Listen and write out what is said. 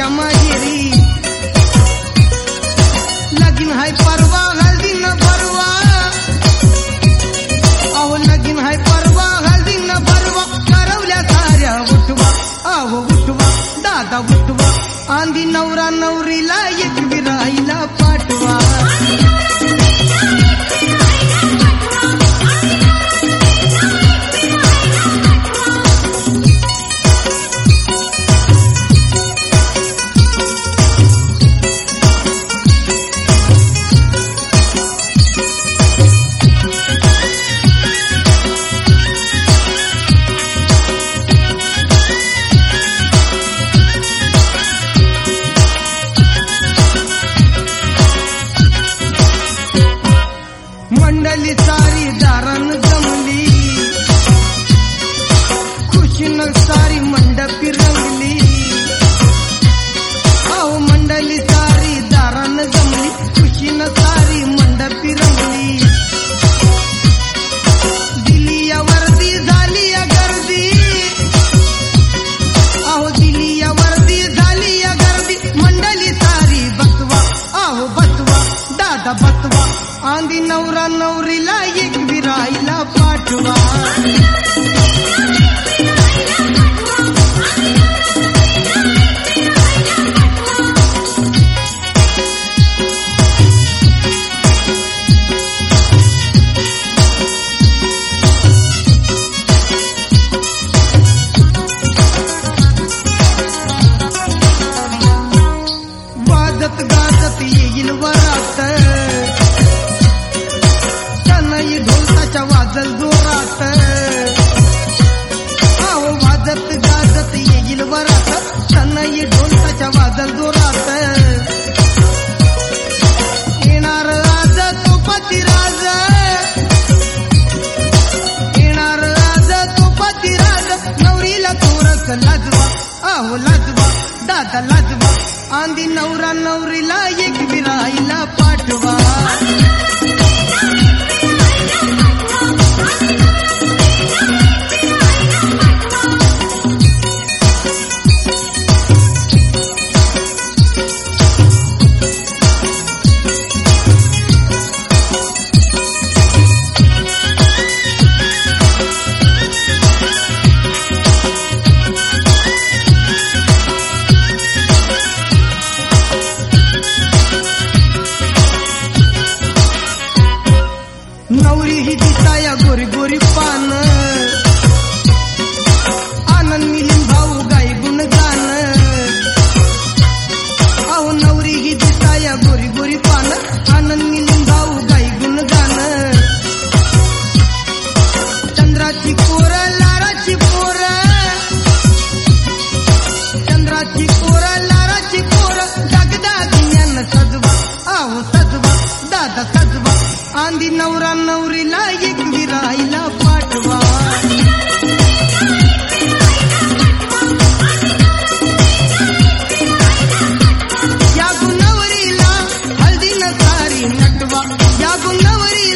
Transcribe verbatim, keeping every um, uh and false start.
नवऱ्याच्या माहेरी लगीन हाय परवा हल्दी न भरवा अहो लगीन हाय परवा हल्दी न भरवा करवल्या साऱ्या उठवा अहो उठवा दादा उठवा आंधी नवरा नवरीला एक विराईला पाठवा मंडली सारी दारान जमली खुशीनं सारी मंडपी रंगली अहो मंडली सारी दारान जमली खुशीनं सारी मंडपी रंगली दिली या वर्दी झाली या गर्दी अहो दिली या वर्दी झाली या गर्दी मंडली सारी बसवा अहो बसवा दादा बसवा आंधी नवरा नवरीला एक विराईला पाठवा वाजत गाजत येईल वरात ढोलताच्या वाजल जोरात अहो वाजत गाजत येईल वरात सनई ढोलताच्या वाजल जोरात येणार आज तो पतिराज येणार आज तो पतिराज नवरीला थोरस लाजवा अहो लाजवा दादा लाजवा आंधी नवरा नवरीला एक विराईला पाठवा नवरी ही दिसाया गोरी गोरी पान आनंद मिलिंद भाऊ गाई गुण गान अहो नवरी ही दिसाया गोरी गोरी पान आनंद मिलिंद भाऊ गाई गुण गान चंद्राची पोर लाराची पोर चंद्राची पोर लाराची पोर दागदागिन्यान सजवा अहो सजवा दादा सजवा आंधी नवरा नवरीला एक विराईला पाठवा या गुणवरीला हल्दी न सारी नटवा या गुणवरीला